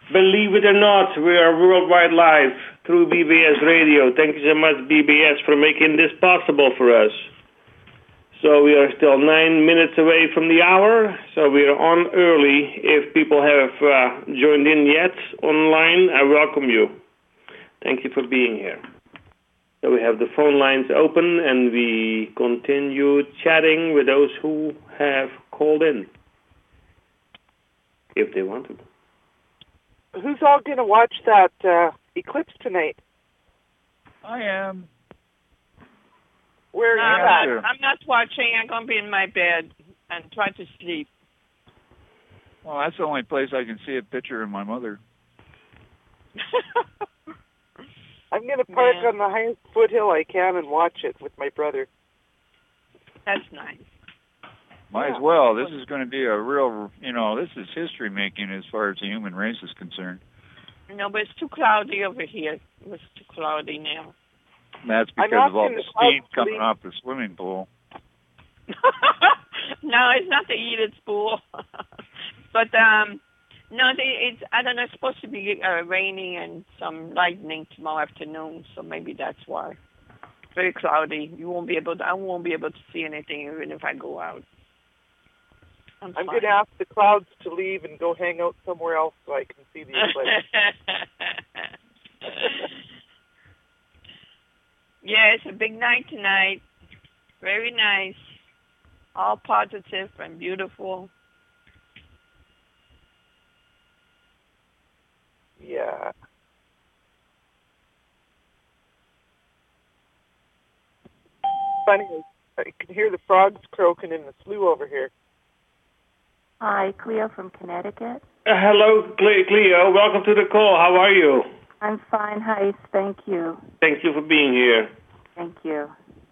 Believe it or not, we are worldwide live through BBS Radio. Thank you so much, BBS, for making this possible for us. So we are still 9 minutes away from the hour, so we are on early. If people have joined in yet online, I welcome you. Thank you for being here. So we have the phone lines open, and we continue chatting with those who have called in, if they want to. Who's all going to watch that eclipse tonight? I am. Where are you at? I'm not watching. I'm going to be in my bed and try to sleep. Well, that's the only place I can see a picture of my mother. I'm going to park on the highest foothill I can and watch it with my brother. That's nice. Might as well. This is going to be a real, this is history making as far as the human race is concerned. No, but it's too cloudy over here. It's too cloudy now. That's because of all the steam coming off the swimming pool. No, it's not the Edith's pool. But, no, it's, I don't know, it's supposed to be raining and some lightning tomorrow afternoon, so maybe that's why. Very cloudy. I won't be able to see anything even if I go out. I'm going to ask the clouds to leave and go hang out somewhere else so I can see the eclipse. Yeah, it's a big night tonight. Very nice. All positive and beautiful. Yeah. Funny, I can hear the frogs croaking in the slough over here. Hi, Cleo from Connecticut. Hello, Cleo. Welcome to the call. How are you? I'm fine, Heis. Thank you. Thank you for being here. Thank you.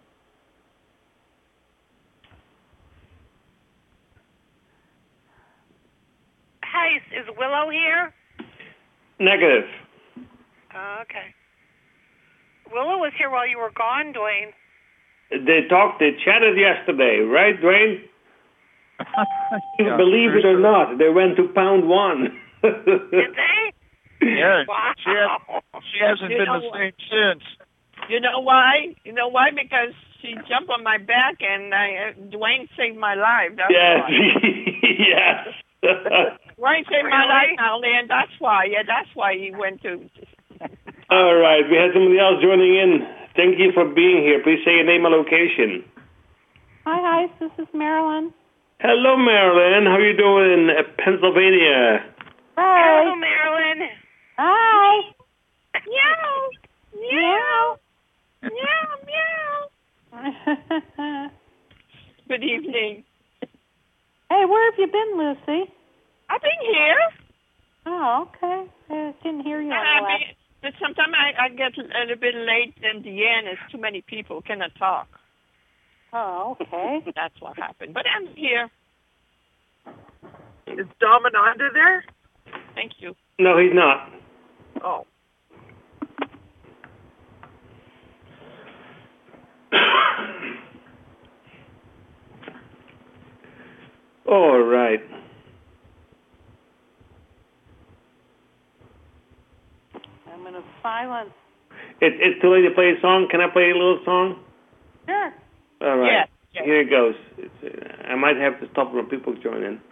Heis, is Willow here? Negative. Oh, okay. Willow was here while you were gone, Dwayne. They chatted yesterday, right, Dwayne? Yeah, Believe it or not, they went to pound one. Did they? Yeah, wow. she hasn't been the same since. You know why? Because she jumped on my back and Dwayne saved my life. That's why. Yes. Dwayne saved my life now, and that's why. Yeah, that's why he went to. All right, we had somebody else joining in. Thank you for being here. Please say your name and location. Hi, this is Marilyn. Hello, Marilyn. How are you doing in Pennsylvania? Hi. Hello, Marilyn. Hi. Meow. Meow. Meow. Good evening. Hey, where have you been, Lucy? I've been here. Oh, okay. I didn't hear you. But sometimes I get a little bit late in the end. It's too many people cannot talk. Oh, okay. That's what happened. But I'm here. Is Dominanda there? Thank you. No, he's not. Oh. All right. I'm going to silence. It's too late to play a song. Can I play a little song? Sure. All right. Yeah. Here it goes. I might have to stop when people join in.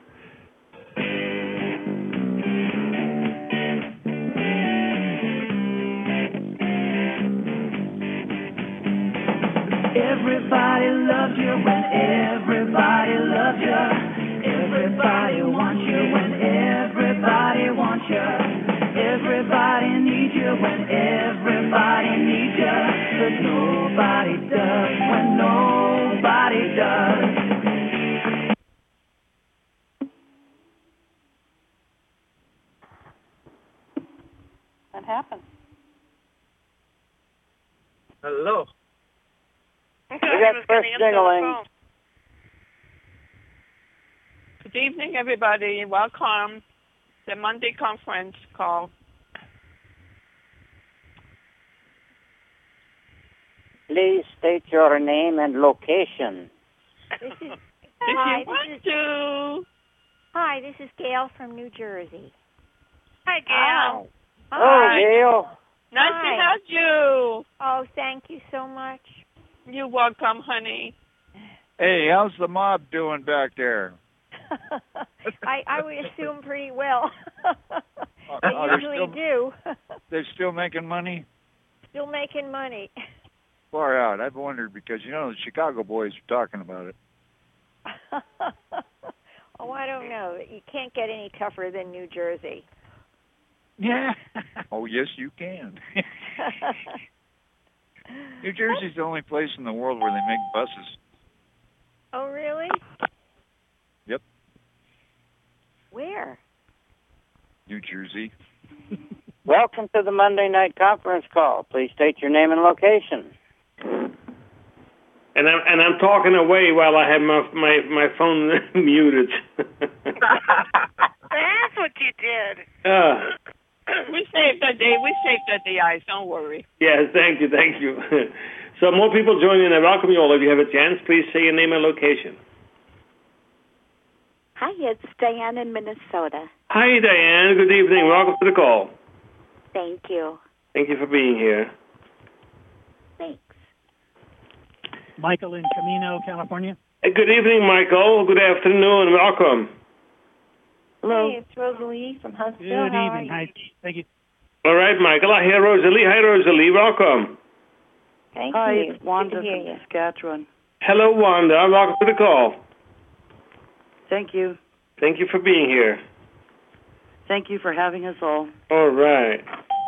Everybody loves you when everybody loves you. Everybody wants you when everybody wants you. Everybody needs you when everybody needs you. But nobody does when nobody does. What happened? Hello. We got first jingling. Good evening, everybody. Welcome to the Monday conference call. Please state your name and location. Hi, this is Gail from New Jersey. Hi, Gail. Oh, Gail. Nice Hi. to have you. Oh, thank you so much. You're welcome, honey. Hey, how's the mob doing back there? I would assume pretty well. They They're usually do. They're still making money? Still making money. Far out. I've wondered because, the Chicago boys are talking about it. Oh, I don't know. You can't get any tougher than New Jersey. Yeah. Oh, yes, you can. New Jersey's the only place in the world where they make buses. Oh, really? Yep. Where? New Jersey. Welcome to the Monday night conference call. Please state your name and location. And I'm talking away while I have my phone muted. That's what you did. We saved the day. We saved the eyes. Don't worry. Yes, thank you. So more people joining. I welcome you all. If you have a chance, please say your name and location. Hi, it's Diane in Minnesota. Hi, Diane. Good evening. Welcome to the call. Thank you. Thank you for being here. Thanks. Michael in Camino, California. Good evening, Michael. Good afternoon. Welcome. Hello. Hey, it's Rosalie from Huntsville. Good How evening. are you? Hi. Thank you. All right, Michael. I hear Rosalie. Hi, Rosalie. Welcome. Thank Hi, you. it's Wanda Good to hear from you. Saskatchewan. Hello, Wanda. Welcome to the call. Thank you. Thank you for being here. Thank you for having us all. All right.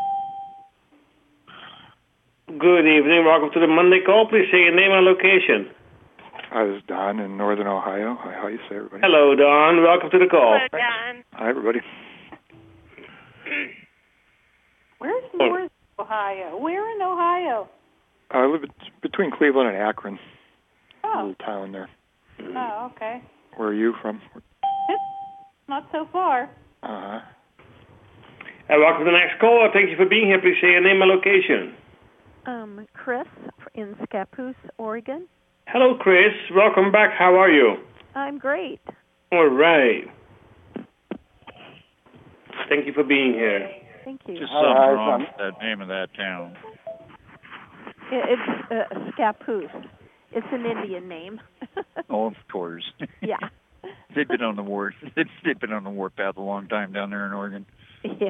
Good evening. Welcome to the Monday call. Please say your name and location. Hi, this is Don in Northern Ohio. Hi, how you say, everybody? Hello, Don. Welcome to the call. Hello, Don. Hi, everybody. Where's North Ohio? Where in Ohio? I live between Cleveland and Akron. Oh. A little town there. Oh, okay. Where are you from? Not so far. Uh-huh. Welcome to the next caller. Thank you for being here. Please say your name and location. Chris in Scappoose, Oregon. Hello, Chris. Welcome back. How are you? I'm great. All right. Thank you for being here. Thank you. Just something wrong with that name of that town. It's Scappoose. It's an Indian name. Oh, of course. Yeah. They've been on the warpath a long time down there in Oregon. Yeah.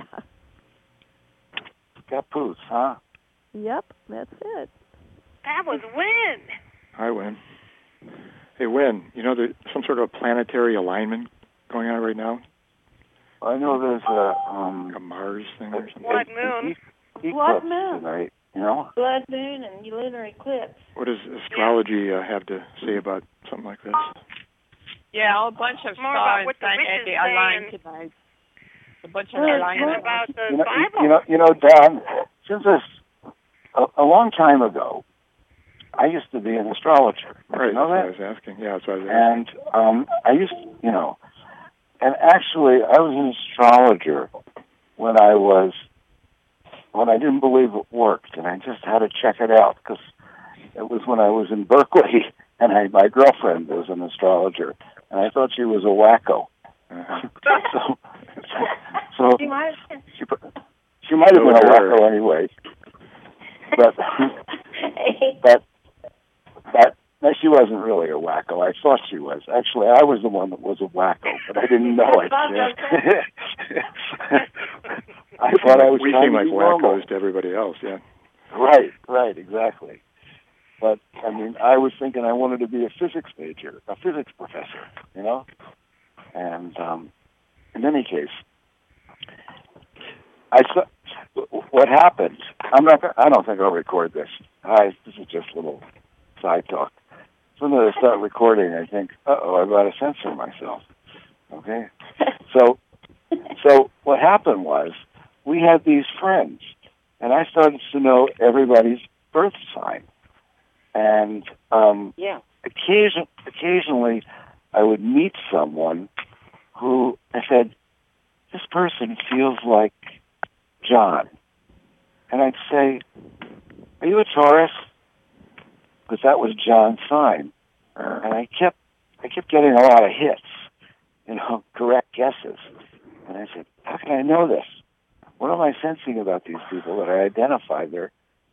Scappoose, huh? Yep, that's it. That was Win. Hi, Win. Hey, Win, there's some sort of planetary alignment going on right now? I know there's a Mars thing or something. Blood moon. Blood moon tonight, Blood moon and lunar eclipse. What does astrology have to say about something like this? Yeah, a bunch of More about stars what the witch is they aligned saying. tonight. A bunch of More alignments. about the Bible. Don, since a long time ago, I used to be an astrologer. Right, you know that's that? what I was asking. Yeah, that's what I was asking. And I used, and actually, I was an astrologer when I didn't believe it worked, and I just had to check it out because it was when I was in Berkeley, and my girlfriend was an astrologer, and I thought she was a wacko. So she might have been a wacko anyway. But she wasn't really a wacko. I thought she was. Actually, I was the one that was a wacko, but I didn't know it. I thought I was we trying seem to like be normal. wackos to everybody else, yeah. Right, exactly. But, I was thinking I wanted to be a physics major, a physics professor, And in any case, what happened, I don't think I'll record this. This is just a little side talk. As soon as I start recording, I think, I've got to censor myself. Okay? So what happened was, we had these friends, and I started to know everybody's birth sign. And occasionally I would meet someone who I said, this person feels like John. And I'd say, are you a Taurus? Because that was John's sign. And I kept getting a lot of hits, correct guesses. And I said, how can I know this? what am I sensing about these people that I identify that's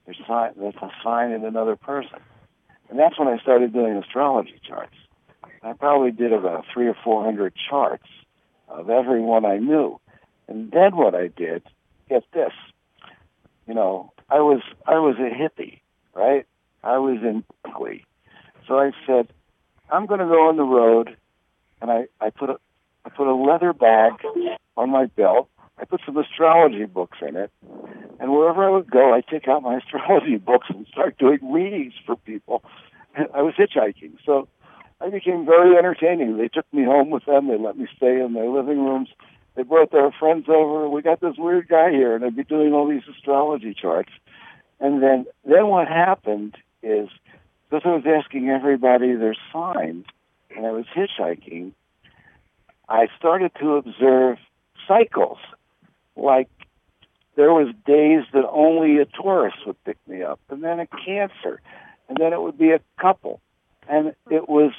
a sign in another person? And that's when I started doing astrology charts. I probably did about 300 or 400 charts of everyone I knew. And then what I did, get this, I was a hippie, right? I was in Berkeley. So I said, I'm going to go on the road, and I put a leather bag on my belt. I put some astrology books in it, and wherever I would go, I'd take out my astrology books and start doing readings for people. And I was hitchhiking, so I became very entertaining. They took me home with them. They let me stay in their living rooms. They brought their friends over. We got this weird guy here, and I'd be doing all these astrology charts. And then what happened is, because I was asking everybody their sign, and I was hitchhiking, I started to observe cycles. Like, there was days that only a Taurus would pick me up, and then a Cancer, and then it would be a couple. And it was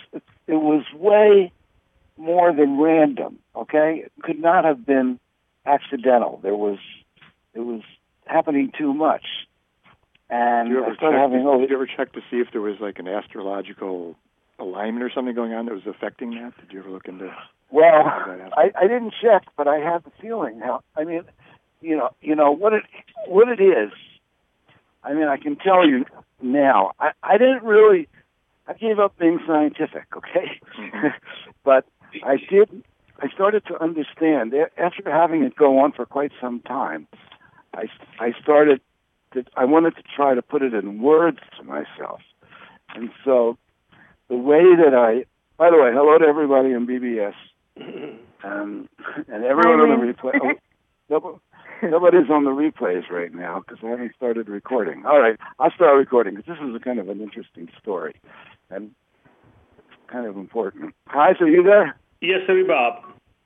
way more than random, okay? It could not have been accidental. It was happening too much. And Did you I started having... Did you ever check to see if there was like an astrological alignment or something going on that was affecting that? Did you ever look into... Well, I didn't check, but I had the feeling. Now, I mean, what it is. I mean, I can tell you now. I didn't really. I gave up being scientific, okay? But I did. I started to understand after having it go on for quite some time. I started. I wanted to try to put it in words to myself, and so the way that I. By the way, hello to everybody in BBS. And everyone on the replay. Nobody's on the replays right now because I haven't started recording. All right, I'll start recording because this is a kind of an interesting story and it's kind of important. Hi, so you there? Yes, sir, Bob.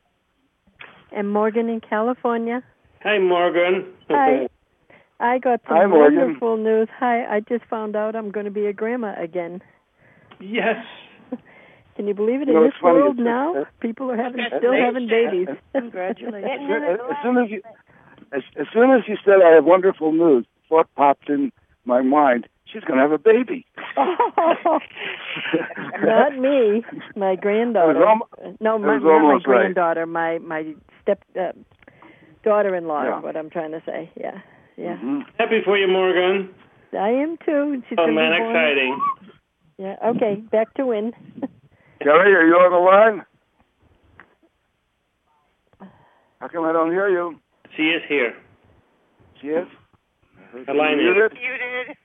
And Morgan in California. Hi, Morgan. Hi. I got some Hi, Morgan. wonderful news. Hi, I just found out I'm going to be a grandma again. Yes. Can you believe it? You know, In this it's funny, world it's- now, people are still having babies. Congratulations. As soon as you said I have wonderful news, thought popped in my mind. She's going to have a baby. Not me, my granddaughter. Not my granddaughter. My step daughter-in-law. Yeah. Is what I'm trying to say. Yeah. Mm-hmm. Happy for you, Morgan. I am too. She's Oh, gonna man, be born. exciting. Yeah. Okay. Back to Win. Kelly, are you on the line? How come I don't hear you? She is here. She is? The line is. Muted.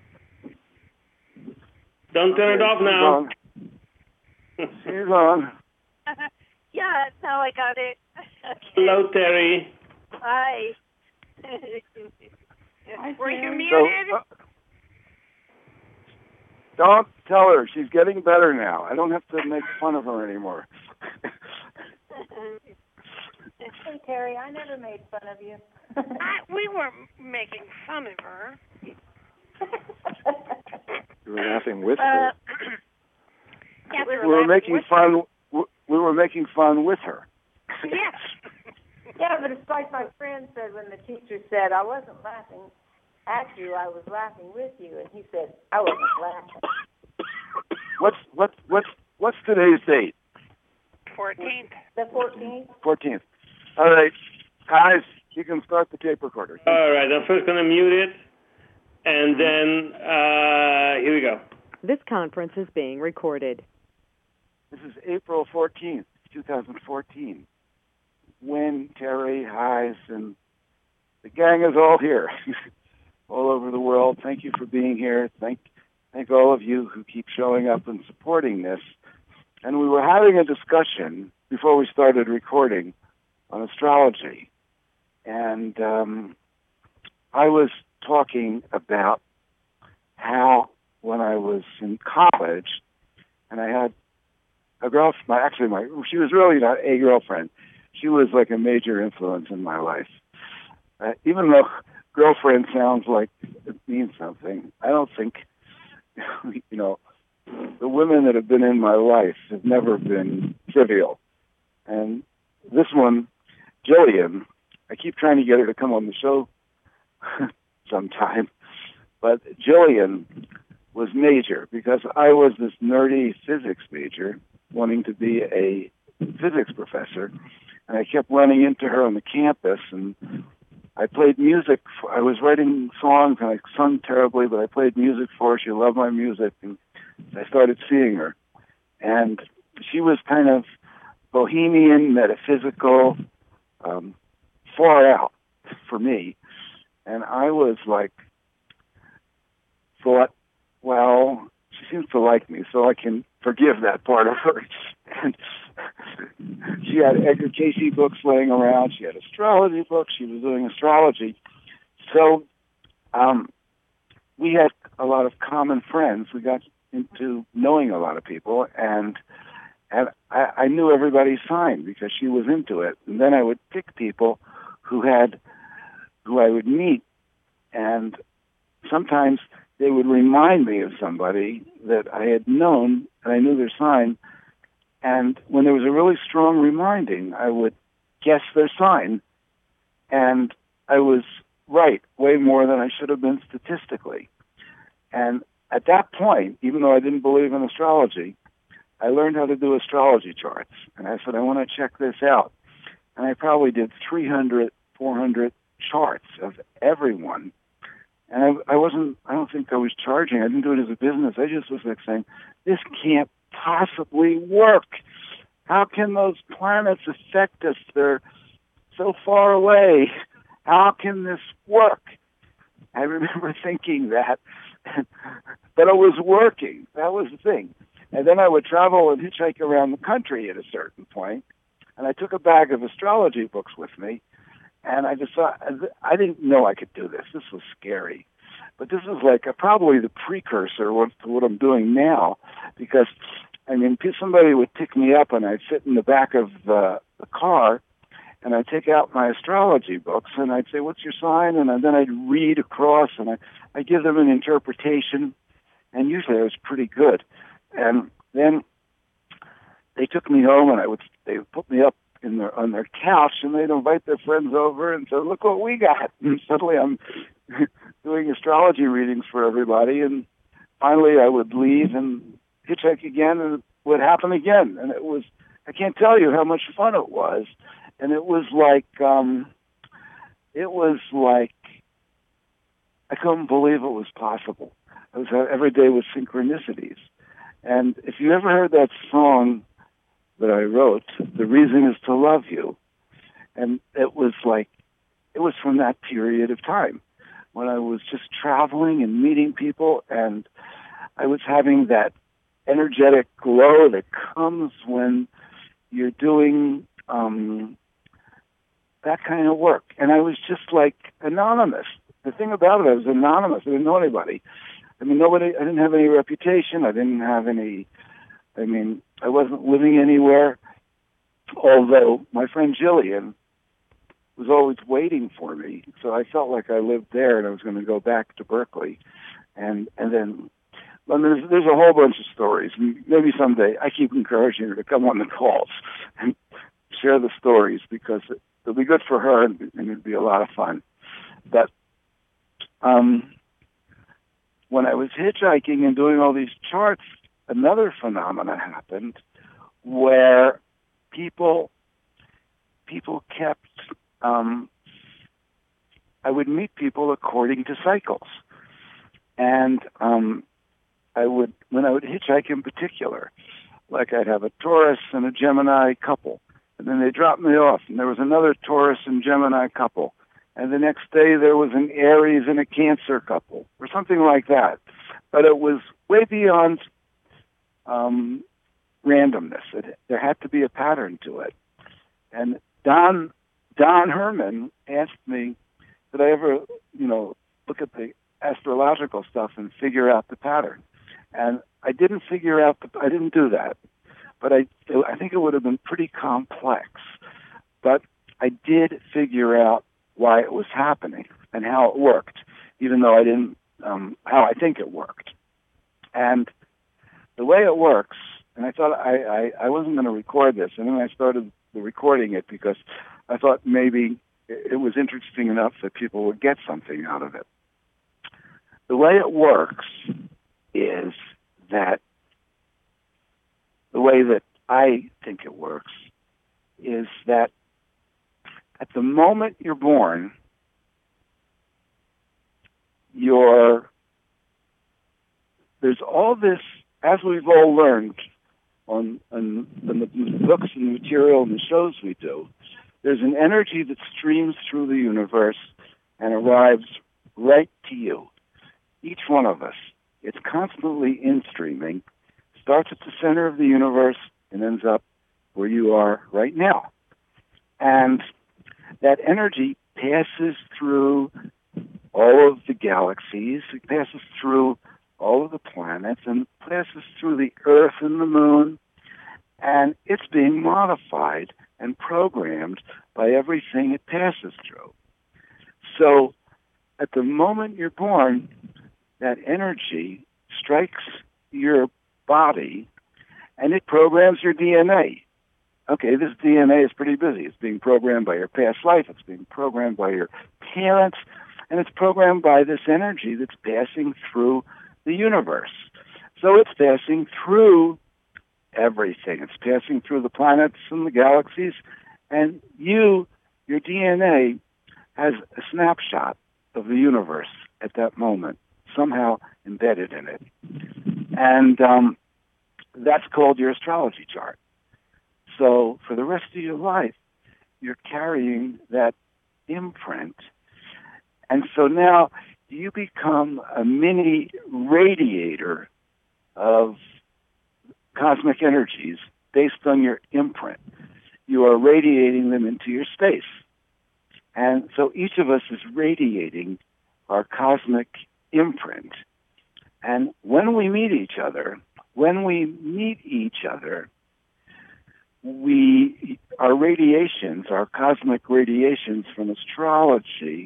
Don't turn it off now. She's on. Yeah, now I got it. Hello, Terry. Hi. Were you So, muted? don't tell her. She's getting better now. I don't have to make fun of her anymore. Hey, Terry, I never made fun of you. We weren't making fun of her. You were laughing with her. Yes, We were making fun. We were making fun with her. Yes. Yeah, but it's like my friend said when the teacher said, I wasn't laughing at you, I was laughing with you. And he said, I wasn't laughing. What's today's date? 14th. The 14th? 14th. All right. Guys, you can start the tape recorder. All right, I'm first going to mute it, and then here we go. This conference is being recorded. This is April 14th, 2014. When Terry, Heise, and the gang is all here, all over the world. Thank you for being here. Thank all of you who keep showing up and supporting this. And we were having a discussion before we started recording on astrology. And I was talking about how when I was in college, and I had a girlfriend, she was really not a girlfriend. She was like a major influence in my life. Even though girlfriend sounds like it means something, I don't think, the women that have been in my life have never been trivial. And this one, Jillian, I keep trying to get her to come on the show sometime. But Jillian was major because I was this nerdy physics major wanting to be a physics professor, and I kept running into her on the campus, and I played music. I was writing songs, and I sung terribly, but I played music for her. She loved my music, and I started seeing her. And she was kind of bohemian, metaphysical, far out for me. And I was like, thought, well, she seems to like me, so I can forgive that part of her. And she had Edgar Cayce books laying around. She had astrology books. She was doing astrology. So we had a lot of common friends. We got into knowing a lot of people, and I knew everybody's sign because she was into it. And then I would pick people who I would meet, and sometimes they would remind me of somebody that I had known, and I knew their sign. And when there was a really strong reminding, I would guess their sign, and I was right way more than I should have been statistically. And at that point, even though I didn't believe in astrology, I learned how to do astrology charts. And I said, I want to check this out. And I probably did 300, 400 charts of everyone. And I don't think I was charging. I didn't do it as a business. I just was like saying, this can't possibly work. How can those planets affect us? They're so far away. How can this work? I remember thinking that, but it was working. That was the thing. And then I would travel and hitchhike around the country at a certain point, and I took a bag of astrology books with me, and I just thought, I didn't know I could do this. This was scary. But this is like probably the precursor to what I'm doing now, because, I mean, somebody would pick me up, and I'd sit in the back of the car, and I'd take out my astrology books, and I'd say, what's your sign? And then I'd read across, and I'd give them an interpretation, and usually I was pretty good. And then they took me home, and they would put me up on their couch, and they'd invite their friends over and say, look what we got. And suddenly I'm doing astrology readings for everybody, and finally I would leave and hitchhike again, and it would happen again. And it was, I can't tell you how much fun it was. And it was like I couldn't believe it was possible. It was every day with synchronicities. And if you ever heard that song that I wrote, The Reason Is to Love You, and it was from that period of time when I was just traveling and meeting people, and I was having that energetic glow that comes when you're doing that kind of work. And I was just like anonymous. The thing about it, I was anonymous. I didn't know anybody. I mean, I didn't have any reputation. I wasn't living anywhere. Although my friend Jillian was always waiting for me. So I felt like I lived there, and I was going to go back to Berkeley. And then there's a whole bunch of stories. Maybe someday I keep encouraging her to come on the calls and share the stories, because it'll be good for her, and it'd be a lot of fun. But when I was hitchhiking and doing all these charts, another phenomena happened where people kept, I would meet people according to cycles. And when I would hitchhike in particular, like I'd have a Taurus and a Gemini couple, and then they dropped me off, and there was another Taurus and Gemini couple, and the next day there was an Aries and a Cancer couple, or something like that. But it was way beyond randomness. There had to be a pattern to it. And Don Herman asked me, did I ever, look at the astrological stuff and figure out the pattern? And I didn't I didn't do that. But I think it would have been pretty complex. But I did figure out why it was happening and how it worked, even though I didn't, how I think it worked. And the way it works, and I thought I wasn't going to record this, and then I started recording it because I thought maybe it was interesting enough that people would get something out of it. The way it works is that the way that I think it works is that at the moment you're born, there's all this, as we've all learned on the books and material and the shows we do, there's an energy that streams through the universe and arrives right to you. Each one of us. It's constantly in-streaming, starts at the center of the universe and ends up where you are right now. And that energy passes through all of the galaxies, it passes through all of the planets, and passes through the Earth and the Moon, and it's being modified and programmed by everything it passes through. So at the moment you're born, that energy strikes your body and it programs your DNA. Okay, this DNA is pretty busy. It's being programmed by your past life. It's being programmed by your parents. And it's programmed by this energy that's passing through the universe. So it's passing through everything. It's passing through the planets and the galaxies. And your DNA has a snapshot of the universe at that moment, somehow embedded in it. And that's called your astrology chart. So for the rest of your life, you're carrying that imprint. And so now you become a mini radiator of cosmic energies based on your imprint. You are radiating them into your space. And so each of us is radiating our cosmic imprint. And when we meet each other, our radiations, our cosmic radiations from astrology,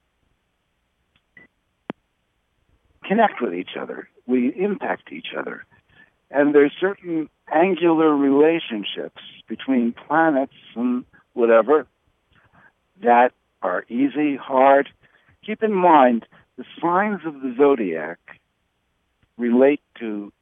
connect with each other. We impact each other. And there's certain angular relationships between planets and whatever that are easy, hard. Keep in mind, the signs of the zodiac relate to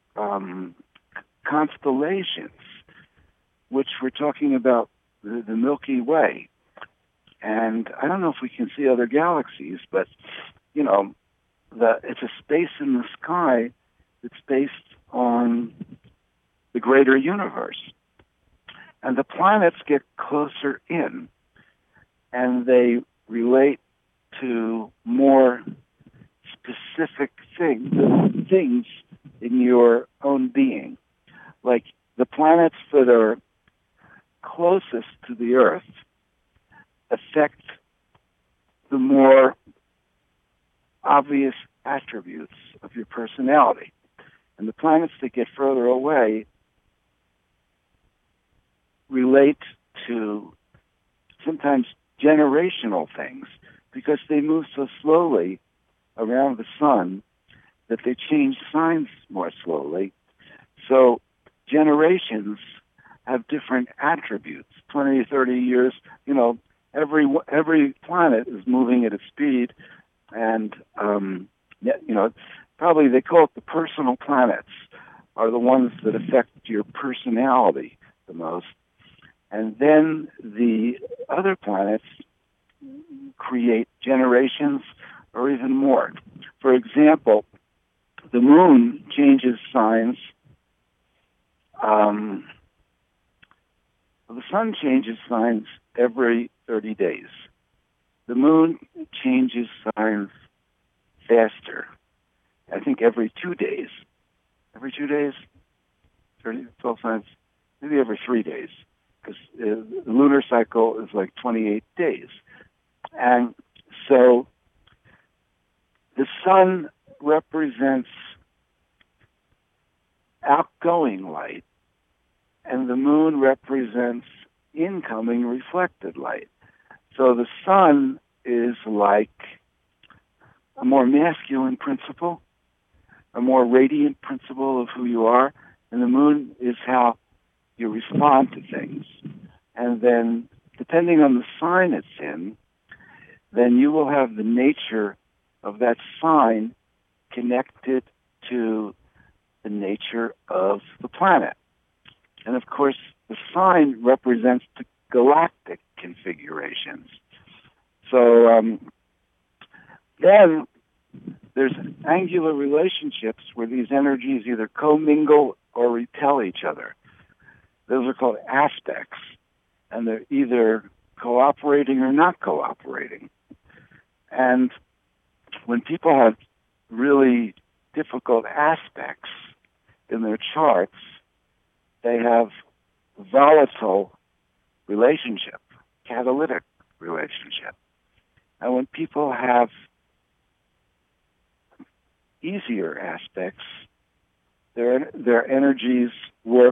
constellations, which we're talking about the Milky Way. And I don't know if we can see other galaxies, but, it's a space in the sky that's based on the greater universe. And the planets get closer in, and they relate to more specific things in your own being. Like the planets that are closest to the Earth affect the more obvious attributes of your personality. And the planets that get further away relate to sometimes generational things because they move so slowly around the sun that they change signs more slowly. So generations have different attributes. 20, 30 years, every planet is moving at a speed, and probably they call it the personal planets are the ones that affect your personality the most. And then the other planets create generations or even more. For example, the moon changes signs. The sun changes signs every 30 days. The moon changes signs faster. I think every 2 days. Every 2 days? 12 signs? Maybe every 3 days. Because the lunar cycle is like 28 days. And so the sun represents outgoing light, and the moon represents incoming reflected light. So the sun is like a more masculine principle, a more radiant principle of who you are, and the moon is how you respond to things. And then depending on the sign it's in, then you will have the nature of that sign connected to the nature of the planet. And of course, the sign represents the galactic configurations. So then there's angular relationships where these energies either commingle or repel each other. Those are called aspects, and they're either cooperating or not cooperating. And when people have really difficult aspects in their charts, they have volatile relationship, catalytic relationship. And when people have easier aspects, their energies work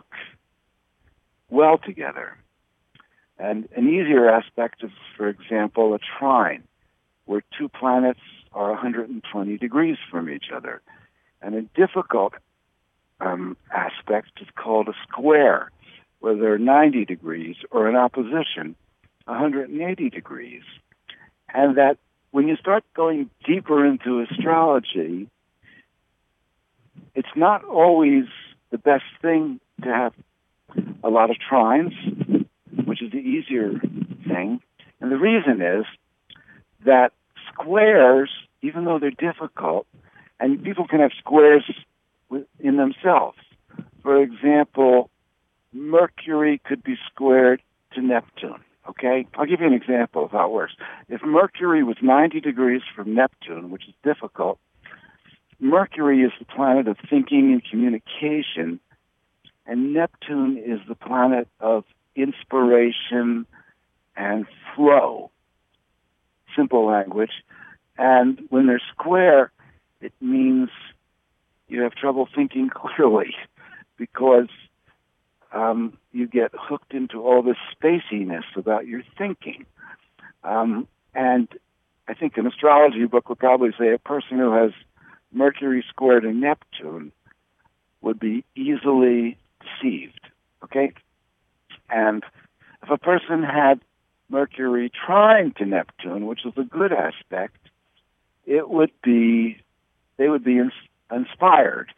well together. And an easier aspect is, for example, a trine, where two planets are 120 degrees from each other. And a difficult aspect is called a square, where they're 90 degrees, or in opposition, 180 degrees. And that when you start going deeper into astrology, it's not always the best thing to have a lot of trines, which is the easier thing. And the reason is that squares, even though they're difficult, and people can have squares in themselves. For example, Mercury could be squared to Neptune, okay? I'll give you an example of how it works. If Mercury was 90 degrees from Neptune, which is difficult, Mercury is the planet of thinking and communication, and Neptune is the planet of inspiration and flow. Simple language. And when they're square, it means you have trouble thinking clearly because you get hooked into all this spaciness about your thinking. And I think an astrology book would probably say a person who has Mercury squared in Neptune would be easily deceived, okay? And if a person had Mercury trine to Neptune, which is a good aspect, they would be inspired.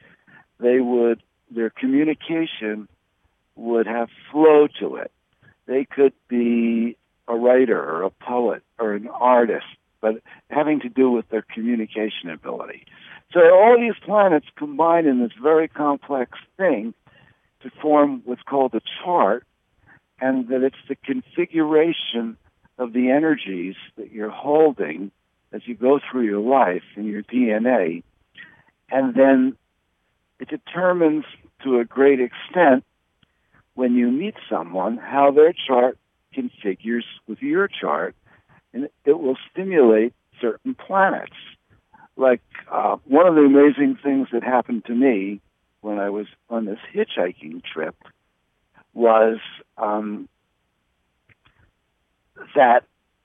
Their communication would have flow to it. They could be a writer or a poet or an artist, but having to do with their communication ability. So all these planets combine in this very complex thing to form what's called a chart, and that it's the configuration of the energies that you're holding as you go through your life in your DNA, and then it determines to a great extent when you meet someone how their chart configures with your chart, and it will stimulate certain planets. Like one of the amazing things that happened to me when I was on this hitchhiking trip was that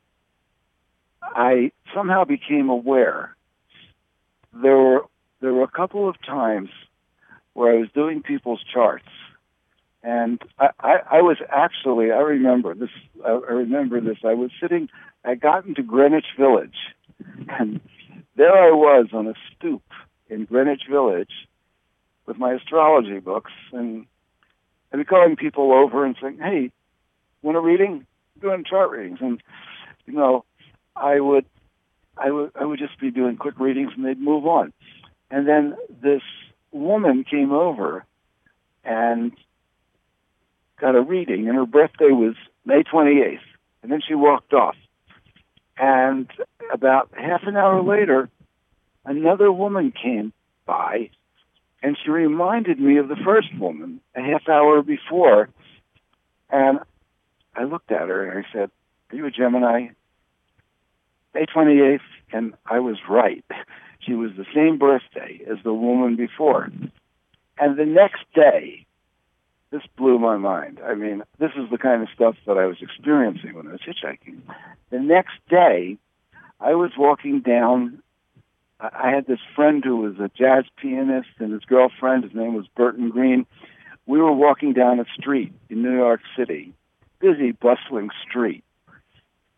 I somehow became aware. There were a couple of times where I was doing people's charts, and I was actually, I remember this. I was sitting, I got into Greenwich Village, and there I was on a stoop in Greenwich Village with my astrology books, and I'd be calling people over and saying, "Hey, want a reading? I'm doing chart readings." And you know, I would just be doing quick readings, and they'd move on. And then this woman came over and got a reading, and her birthday was May 28th. And then she walked off. And about half an hour later, another woman came by, and she reminded me of the first woman a half hour before. And I looked at her and I said, "Are you a Gemini?" May 28th, and I was right. She was the same birthday as the woman before. And the next day, this blew my mind. I mean, this is the kind of stuff that I was experiencing when I was hitchhiking. The next day, I was walking down. I had this friend who was a jazz pianist, and his girlfriend, his name was Burton Green. We were walking down a street in New York City, busy, bustling street.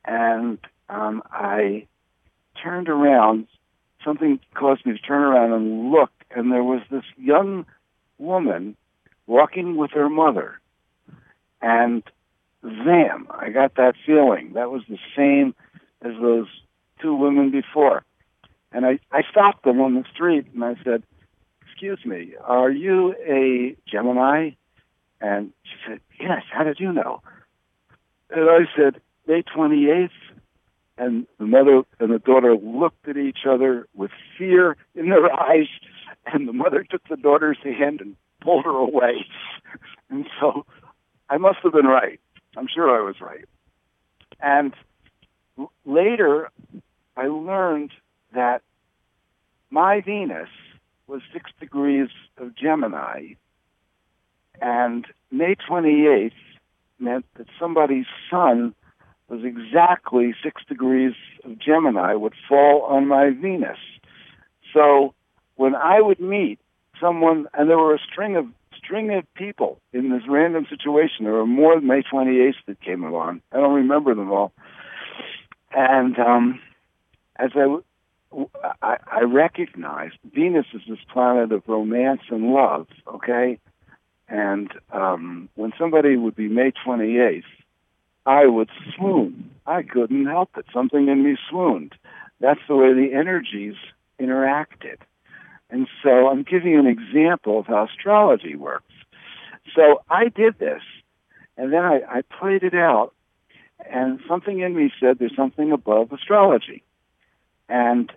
and I turned around. Something caused me to turn around and look, and there was this young woman walking with her mother. And zam, I got that feeling. That was the same as those two women before. And I stopped them on the street, and I said, "Excuse me, are you a Gemini?" And she said, "Yes, how did you know?" And I said, "May 28th. And the mother and the daughter looked at each other with fear in their eyes, and the mother took the daughter's hand and pulled her away. And so I must have been right. I'm sure I was right. And later, I learned that my Venus was 6 degrees of Gemini, and May 28th meant that somebody's sun was exactly 6 degrees of Gemini would fall on my Venus. So when I would meet someone, and there were a string of people in this random situation. There were more May 28th that came along. I don't remember them all. And as I recognized Venus is this planet of romance and love, okay? And when somebody would be May 28th, I would swoon. I couldn't help it. Something in me swooned. That's the way the energies interacted. And so I'm giving you an example of how astrology works. So I did this, and then I played it out, and something in me said there's something above astrology. And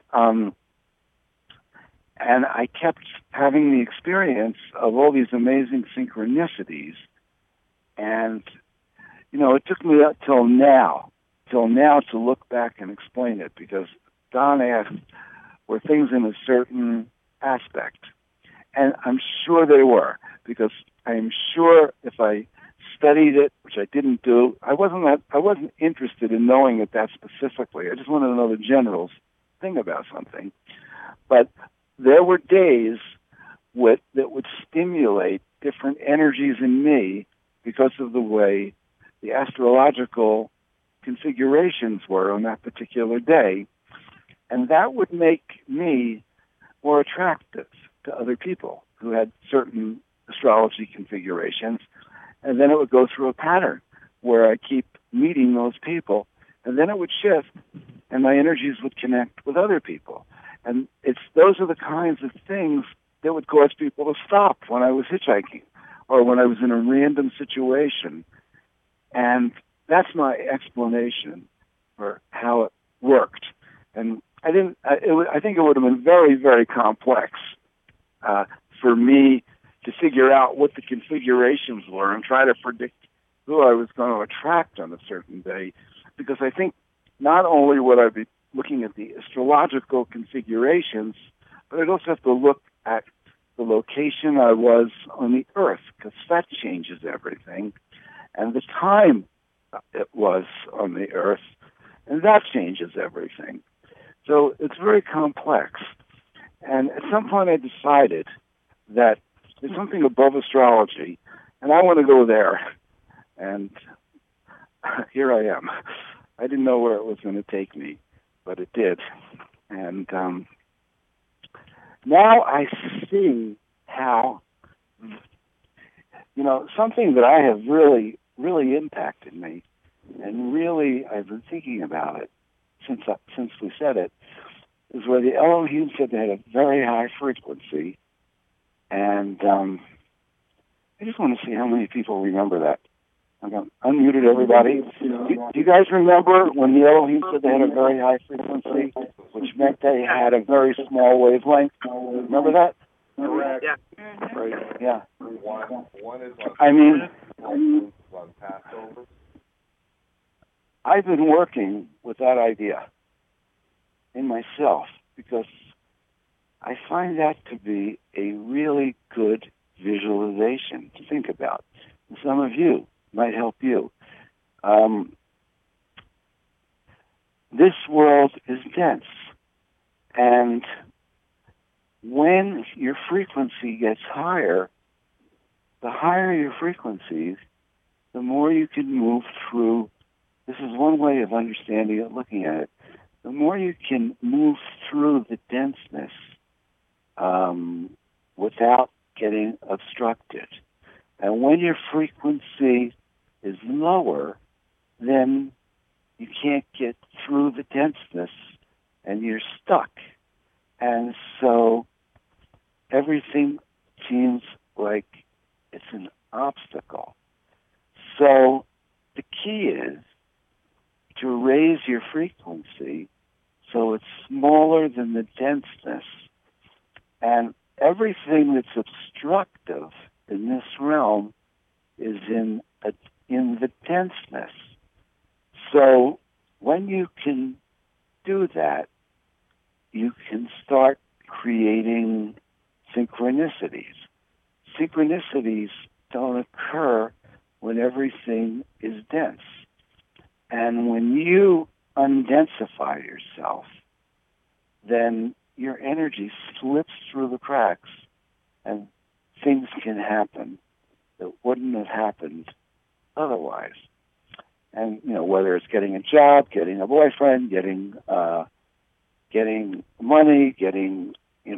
I kept having the experience of all these amazing synchronicities. And, you know, it took me up till now to look back and explain it, because Don asked, were things in a certain aspect? And I'm sure they were, because I'm sure if I studied it, which I didn't do, I wasn't interested in knowing it that specifically. I just wanted to know the general thing about something. But there were days that would stimulate different energies in me because of the way the astrological configurations were on that particular day. And that would make me more attractive to other people who had certain astrology configurations. And then it would go through a pattern where I keep meeting those people, and then it would shift, and my energies would connect with other people. And those are the kinds of things that would cause people to stop when I was hitchhiking or when I was in a random situation. And that's my explanation for how it worked. And I think it would have been very, very complex for me to figure out what the configurations were and try to predict who I was going to attract on a certain day, because I think not only would I be looking at the astrological configurations, but I'd also have to look at the location I was on the Earth, because that changes everything, and the time it was on the Earth, and that changes everything. So it's very complex. And at some point I decided that there's something above astrology, and I want to go there. And here I am. I didn't know where it was going to take me, but it did. And now I see how, something that I have really, really impacted me, and really I've been thinking about it since we said it, is where the Elohim said they had a very high frequency. And I just want to see how many people remember that. I'm unmuted everybody. Do you guys remember when the Elohim said they had a very high frequency, which meant they had a very small wavelength? Remember that? Correct. Yeah. Right. Yeah. One is on Passover. I've been working with that idea in myself, because I find that to be a really good visualization to think about. And some of you might help you. This world is dense, and when your frequency gets higher, the higher your frequencies, the more you can move through this is one way of understanding it, looking at it. The more you can move through the denseness without getting obstructed. And when your frequency is lower, then you can't get through the denseness and you're stuck. And so everything seems like it's an obstacle. So the key is to raise your frequency so it's smaller than the denseness. And everything that's obstructive in this realm is in the denseness. So when you can do that, you can start creating synchronicities. Synchronicities don't occur when everything is dense. And when you undensify yourself, then your energy slips through the cracks and things can happen that wouldn't have happened otherwise. And, whether it's getting a job, getting a boyfriend, getting money, getting,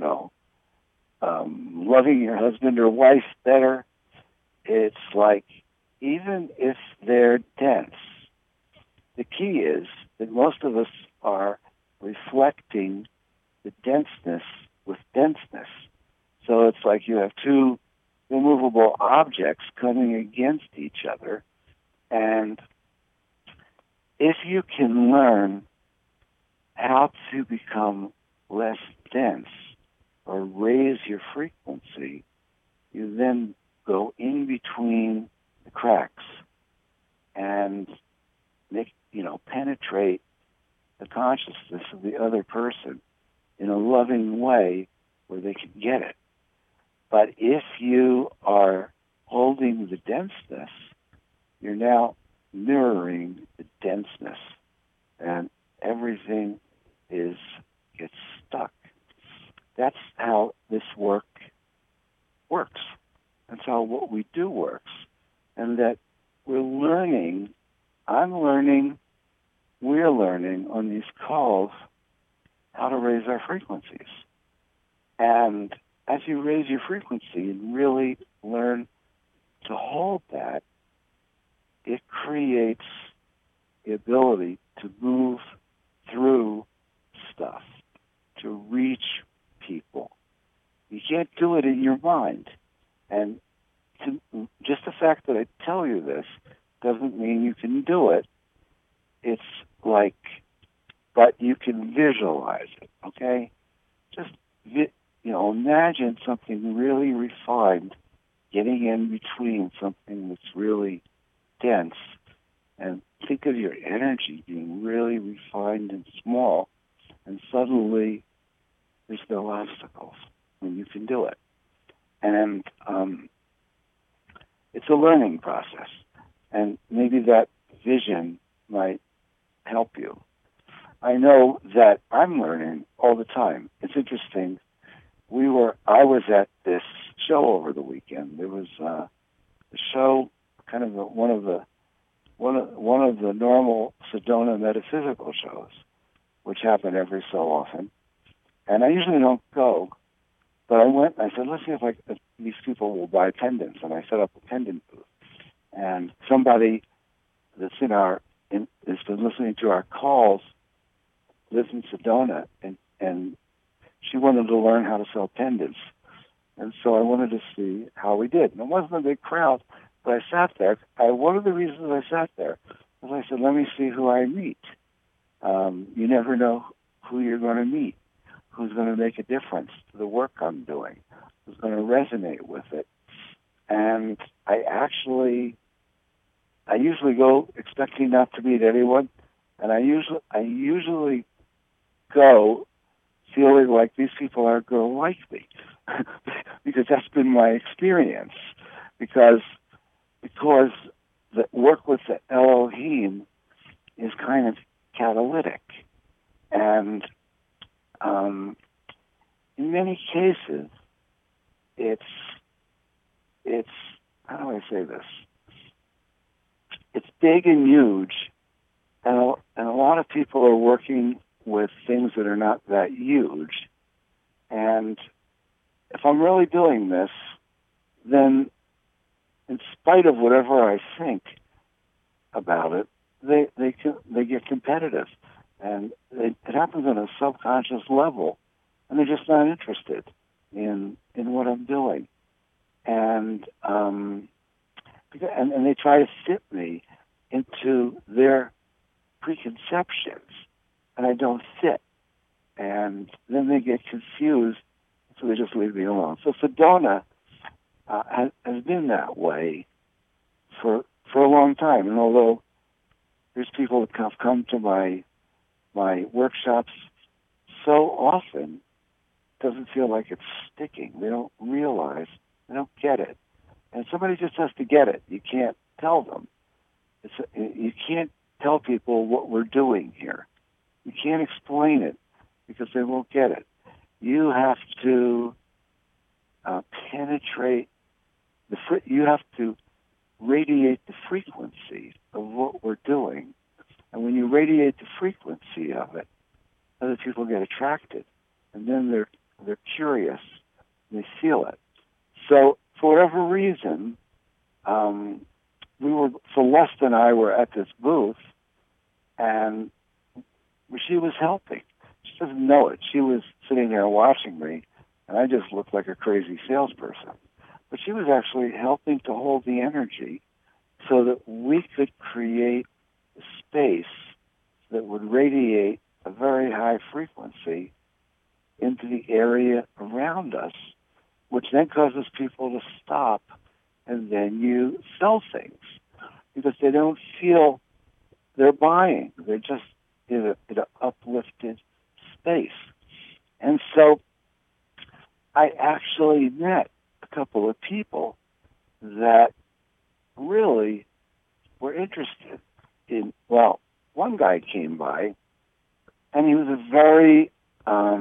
loving your husband or wife better, it's like, even if they're dense, the key is that most of us are reflecting the denseness with denseness. So it's like you have two immovable objects coming against each other. And if you can learn how to become less dense or raise your frequency, you then go in between the cracks and penetrate the consciousness of the other person in a loving way where they can get it. But if you are holding the denseness, you're now mirroring the denseness, and everything gets stuck. That's how this works. That's how what we do works. And that we're learning, we're learning on these calls how to raise our frequencies. And as you raise your frequency and really learn to hold that, it creates the ability to move through stuff, to reach people. You can't do it in your mind. And just the fact that I tell you this doesn't mean you can do it. It's like, but you can visualize it, okay? Just, imagine something really refined getting in between something that's really dense, and think of your energy being really refined and small, and suddenly there's no obstacles when you can do it. And it's a learning process, and maybe that vision might help you. I know that I'm learning all the time. It's interesting. I was at this show over the weekend. There was a show, kind of one of the normal Sedona metaphysical shows, which happen every so often. And I usually don't go, but I went and I said, let's see if these people will buy pendants. And I set up a pendant booth. And somebody that's has been listening to our calls lives in Sedona, and she wanted to learn how to sell pendants. And so I wanted to see how we did. And it wasn't a big crowd, but I sat there. One of the reasons I sat there was I said, let me see who I meet. You never know who you're going to meet, who's going to make a difference to the work I'm doing, who's going to resonate with it. And I usually go expecting not to meet anyone, and I usually go feeling like these people aren't going to like me, because that's been my experience. Because the work with the Elohim is kind of catalytic, and in many cases, it's how do I say this? It's big and huge, And a lot of people are working with things that are not that huge. And if I'm really doing this, then in spite of whatever I think about it, they get competitive. And it happens on a subconscious level, and they're just not interested in what I'm doing. And they try to fit me into their preconceptions, and I don't fit. And then they get confused, so they just leave me alone. So Sedona has been that way for a long time. And although there's people that have come to my workshops so often, it doesn't feel like it's sticking. They don't realize, they don't get it. And somebody just has to get it. You can't tell them. You can't tell people what we're doing here. You can't explain it because they won't get it. You have to penetrate you have to radiate the frequency of what we're doing. And when you radiate the frequency of it, other people get attracted. And then they're curious. And they feel it. So for whatever reason, Celeste and I were at this booth, and she was helping. She doesn't know it. She was sitting there watching me, and I just looked like a crazy salesperson. But she was actually helping to hold the energy so that we could create a space that would radiate a very high frequency into the area around us, which then causes people to stop, and then you sell things because they don't feel they're buying. They're just in an uplifted space. And so I actually met a couple of people that really were interested in, well, one guy came by, and he was a very, how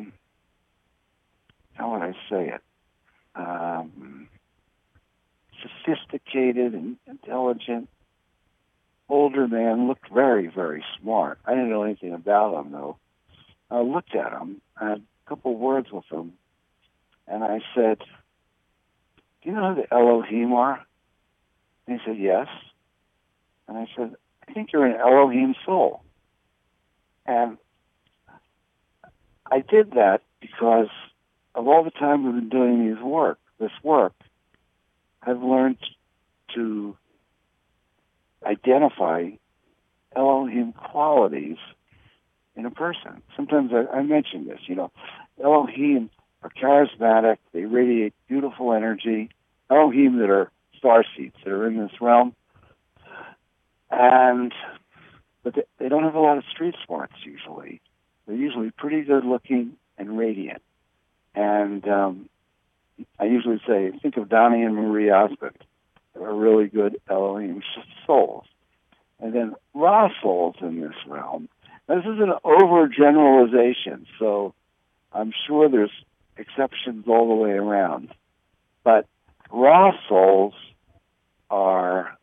would I say it, sophisticated and intelligent older man, looked very, very smart. I didn't know anything about him, though. I looked at him, I had a couple words with him, and I said, do you know who the Elohim are? And he said, yes. And I said, I think you're an Elohim soul. And I did that because of all the time we've been doing this work, I've learned to identify Elohim qualities in a person. Sometimes I mention this, Elohim are charismatic, they radiate beautiful energy, Elohim that are starseeds that are in this realm, but they don't have a lot of street smarts usually. They're usually pretty good looking and radiant. And I usually say, think of Donnie and Marie Osmond. They're really good Elohim souls. And then Ra souls in this realm. Now, this is an overgeneralization, so I'm sure there's exceptions all the way around. But Ra souls are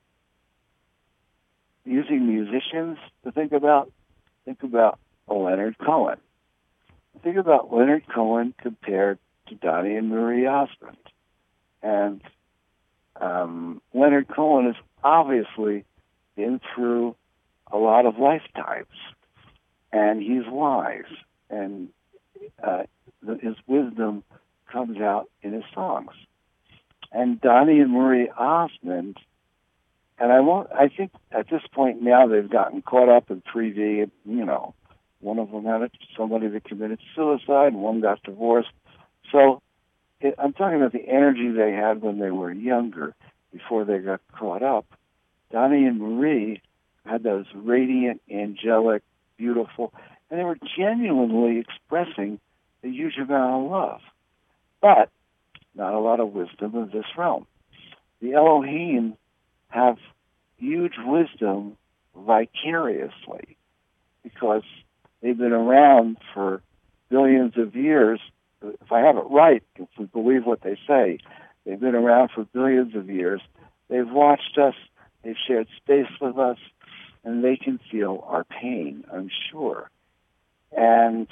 using musicians to think about. Think about Leonard Cohen. Think about Leonard Cohen compared to Donnie and Marie Osmond. And Leonard Cohen has obviously been through a lot of lifetimes, and he's wise, and his wisdom comes out in his songs. And Donnie and Marie Osmond, and I think at this point now they've gotten caught up in 3D. One of them had somebody that committed suicide, and one got divorced. So I'm talking about the energy they had when they were younger, before they got caught up. Donnie and Marie had those radiant, angelic, beautiful, and they were genuinely expressing a huge amount of love, but not a lot of wisdom in this realm. The Elohim have huge wisdom vicariously because they've been around for billions of years. If I have it right, if we believe what they say, they've been around for billions of years. They've watched us. They've shared space with us. and they can feel our pain, I'm sure. And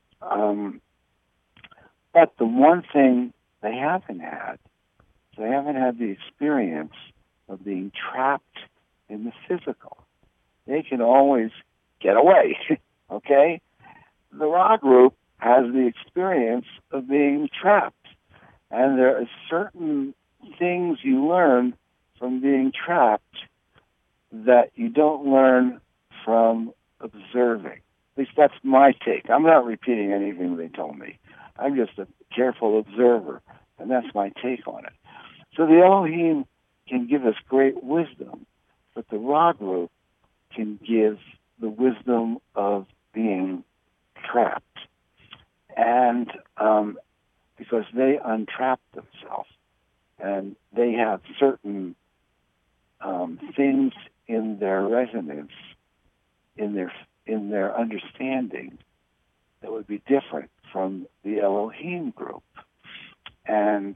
but the one thing they haven't had the experience of being trapped in the physical. They can always get away, okay? The Ra group has the experience of being trapped. And there are certain things you learn from being trapped that you don't learn from observing. At least that's my take. I'm not repeating anything they told me. I'm just a careful observer, and that's my take on it. So the Elohim can give us great wisdom, but the Ra group can give the wisdom of being trapped. And because they untrap themselves, and they have certain things in their resonance, in their understanding, that would be different from the Elohim group. And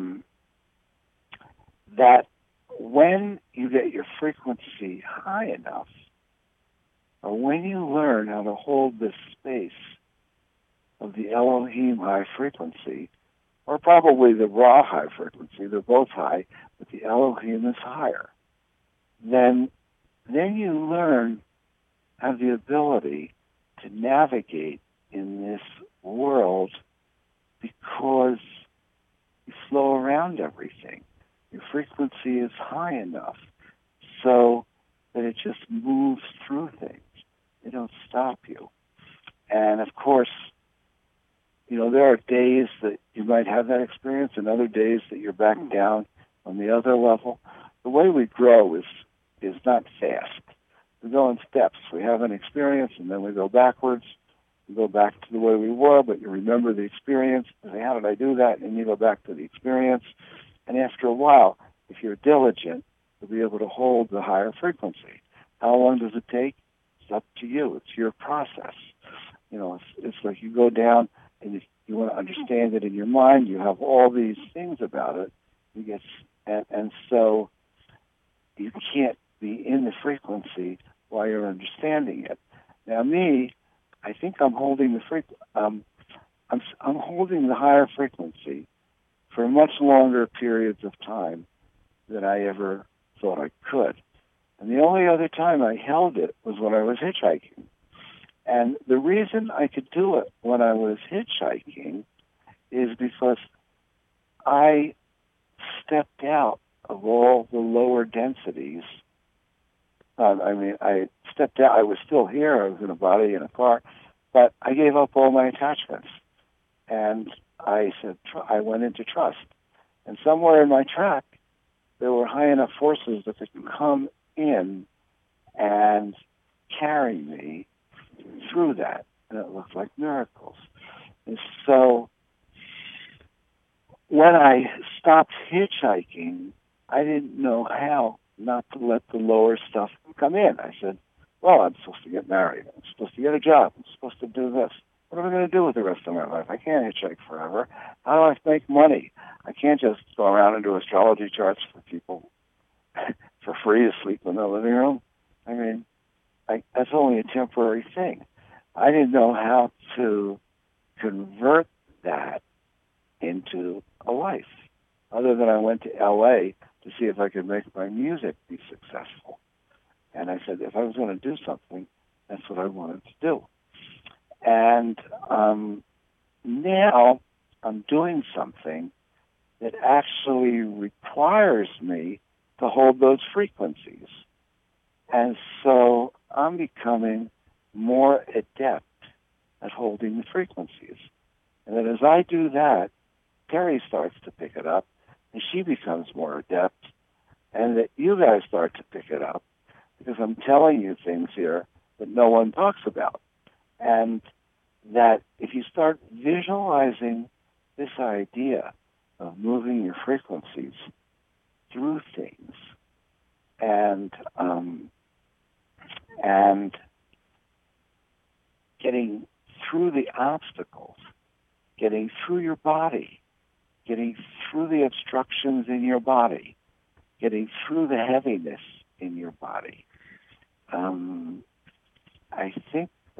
that when you get your frequency high enough, or when you learn how to hold this space of the Elohim high frequency, or probably the Ra high frequency, they're both high, but the Elohim is higher, then you learn, have the ability to navigate in this world because you flow around everything. Your frequency is high enough so that it just moves through things. They don't stop you. And of course, there are days that you might have that experience and other days that you're back down on the other level. The way we grow is not fast. We go in steps. We have an experience and then we go backwards. We go back to the way we were, but you remember the experience. You say, how did I do that? And you go back to the experience. And after a while, if you're diligent, you'll be able to hold the higher frequency. How long does it take? It's up to you. It's your process. It's like you go down and you want to understand it in your mind. You have all these things about it. And so you can't be in the frequency while you're understanding it. Now, me, I think I'm holding I'm holding the higher frequency for much longer periods of time than I ever thought I could. And the only other time I held it was when I was hitchhiking. And the reason I could do it when I was hitchhiking is because I stepped out of all the lower densities. I stepped out. I was still here. I was in a body in a car. But I gave up all my attachments. And I said, I went into trust. And somewhere in my track, there were high enough forces that they could come in and carry me through that. And it looked like miracles. And so when I stopped hitchhiking, I didn't know how not to let the lower stuff come in. I said, well, I'm supposed to get married. I'm supposed to get a job. I'm supposed to do this. What am I going to do with the rest of my life? I can't hitchhike forever. How do I make money? I can't just go around and do astrology charts for people for free to sleep in their living room. That's only a temporary thing. I didn't know how to convert that into a life, other than I went to L.A. to see if I could make my music be successful. And I said, if I was going to do something, that's what I wanted to do. And now I'm doing something that actually requires me to hold those frequencies. And so I'm becoming more adept at holding the frequencies. And then as I do that, Terry starts to pick it up, and she becomes more adept, and that you guys start to pick it up, because I'm telling you things here that no one talks about. And that if you start visualizing this idea of moving your frequencies through things and getting through the obstacles, getting through your body, getting through the obstructions in your body, getting through the heaviness in your body,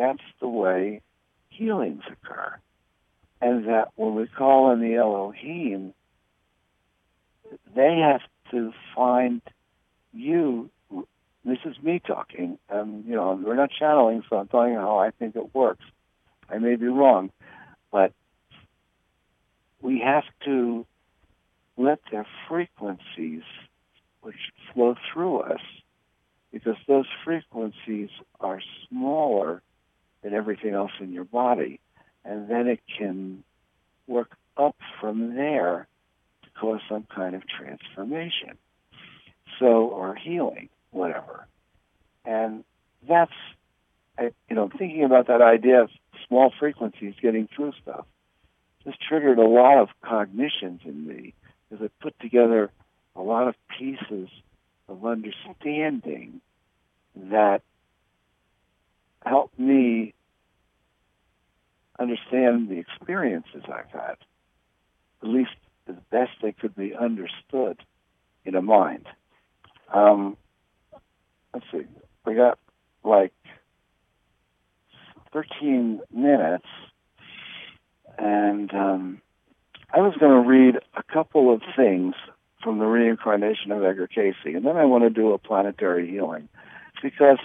that's the way healings occur. And that when we call on the Elohim, they have to find you. This is me talking. We're not channeling, so I'm telling you how I think it works. I may be wrong, but we have to let their frequencies, which flow through us, because those frequencies are smaller than everything else in your body, and then it can work up from there to cause some kind of transformation, or healing, whatever. And that's, thinking about that idea of small frequencies getting through stuff, just triggered a lot of cognitions in me, because it put together a lot of pieces of understanding that helped me understand the experiences I've had, at least as best they could be understood in a mind. Let's see, we got like 13 minutes, and I was going to read a couple of things from the reincarnation of Edgar Cayce, and then I want to do a planetary healing, because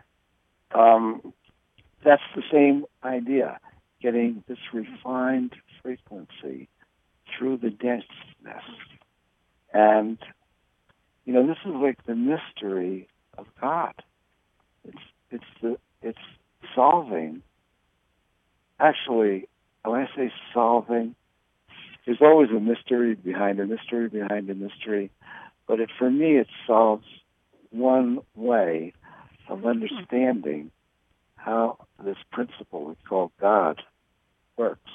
that's the same idea, getting this refined frequency through the denseness. And, this is like the mystery of God. It's solving. Actually, when I say solving, there's always a mystery behind a mystery behind a mystery. But for me, it solves one way of understanding how this principle we call God works.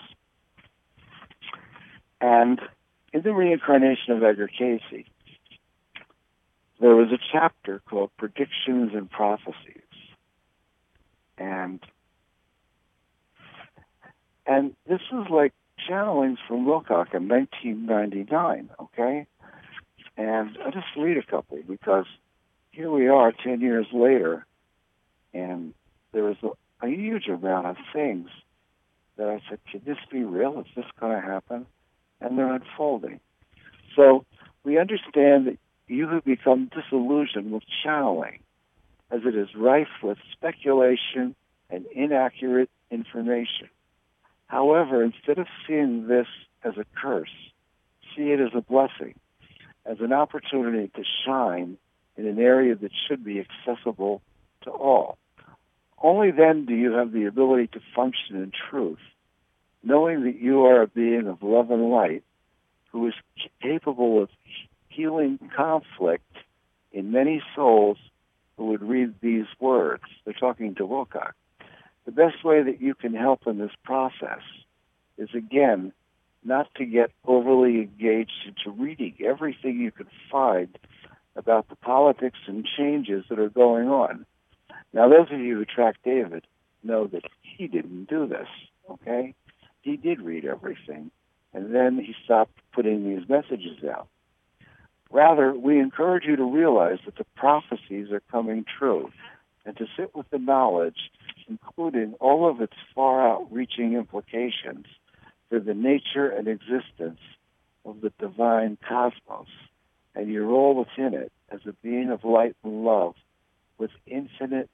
And in the reincarnation of Edgar Cayce, there was a chapter called Predictions and Prophecies. And this is like channelings from Wilcock in 1999, okay? And I'll just read a couple, because here we are 10 years later, and there was a huge amount of things that I said, can this be real? Is this going to happen? And they're unfolding. So we understand that you have become disillusioned with channeling, as it is rife with speculation and inaccurate information. However, instead of seeing this as a curse, see it as a blessing, as an opportunity to shine in an area that should be accessible to all. Only then do you have the ability to function in truth, knowing that you are a being of love and light who is capable of healing conflict in many souls who would read these words. They're talking to Wilcock. The best way that you can help in this process is, again, not to get overly engaged into reading everything you can find about the politics and changes that are going on. Now, those of you who track David know that he didn't do this, okay? He did read everything, and then he stopped putting these messages out. Rather, we encourage you to realize that the prophecies are coming true, and to sit with the knowledge, including all of its far-out-reaching implications for the nature and existence of the divine cosmos, and your role within it as a being of light and love with infinite,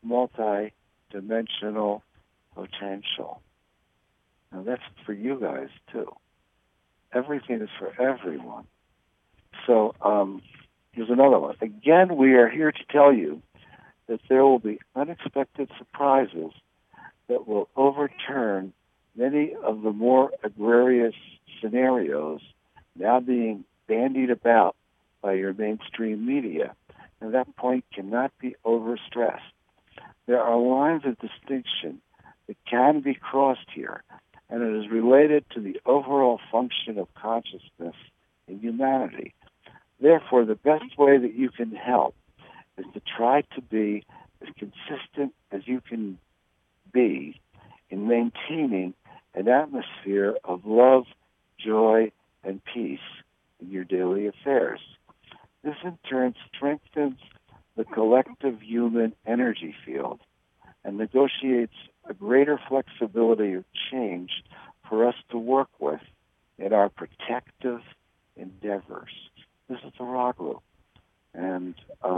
multi-dimensional potential. Now that's for you guys, too. Everything is for everyone. So here's another one. Again, we are here to tell you that there will be unexpected surprises that will overturn many of the more egregious scenarios now being bandied about by your mainstream media, and that point cannot be overstressed. There are lines of distinction that can be crossed here, and it is related to the overall function of consciousness in humanity. Therefore, the best way that you can help is to try to be as consistent as you can be in maintaining an atmosphere of love, joy, and peace in your daily affairs. This in turn strengthens the collective human energy field and negotiates a greater flexibility of change for us to work with in our protective endeavors. This is the Raglu. And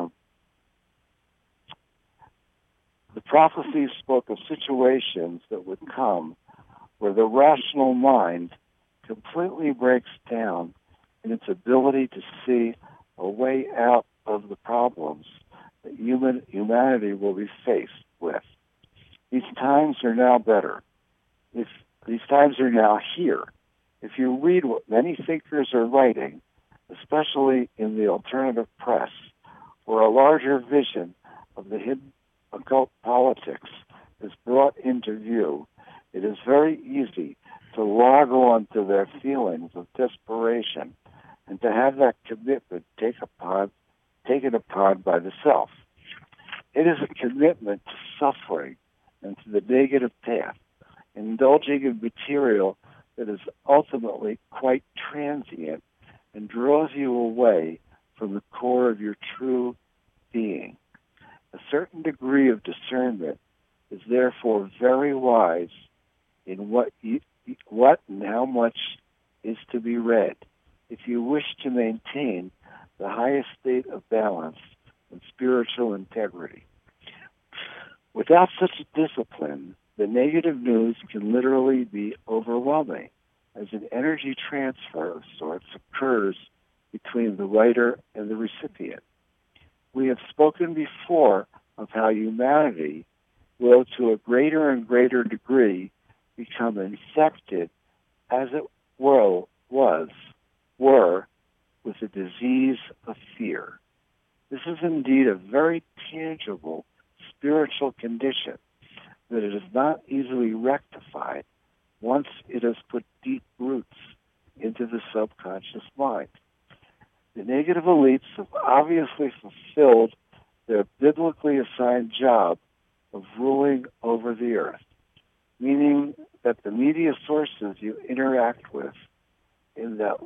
the prophecies spoke of situations that would come where the rational mind completely breaks down in its ability to see a way out of the problems that humanity will be faced with. These times are now better. These times are now here. If you read what many thinkers are writing, especially in the alternative press, where a larger vision of the hidden occult politics is brought into view, it is very easy to log on to their feelings of desperation and to have that commitment taken upon by the self. It is a commitment to suffering and to the negative path, indulging in material that is ultimately quite transient and draws you away from the core of your true being. A certain degree of discernment is therefore very wise in what and how much is to be read if you wish to maintain the highest state of balance and spiritual integrity. Without such a discipline, the negative news can literally be overwhelming, as an energy transfer of sorts occurs between the writer and the recipient. We have spoken before of how humanity will, to a greater and greater degree, become infected, as it were, with the disease of fear. This is indeed a very tangible spiritual condition that it is not easily rectified once it has put deep roots into the subconscious mind. The negative elites have obviously fulfilled their biblically assigned job of ruling over the earth, meaning that the media sources you interact with in that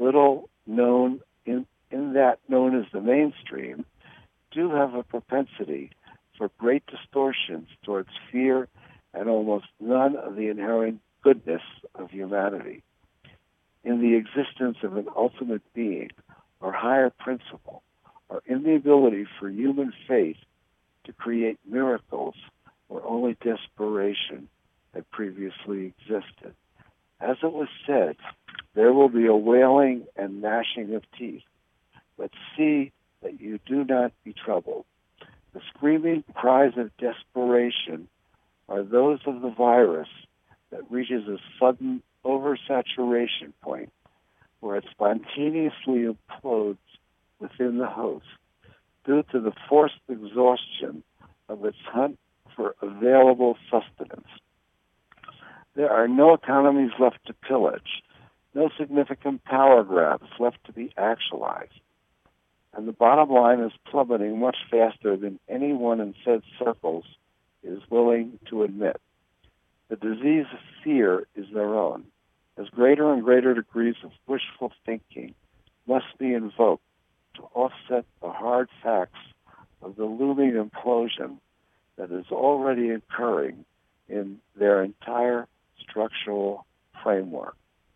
known as the mainstream do have a propensity for great distortions towards fear and almost none of the inherent goodness of humanity. In the existence of an ultimate being or higher principle, or in the ability for human faith to create miracles where only desperation had previously existed. As it was said, there will be a wailing and gnashing of teeth, but see that you do not be troubled. The screaming cries of desperation are those of the virus that reaches a sudden oversaturation point where it spontaneously implodes within the host due to the forced exhaustion of its hunt for available sustenance. There are no economies left to pillage, no significant power grabs left to be actualized, and the bottom line is plummeting much faster than anyone in said circles is willing to admit. The disease of fear is their own, as greater and greater degrees of wishful thinking must be invoked to offset the hard facts of the looming implosion that is already occurring in their entire structural framework.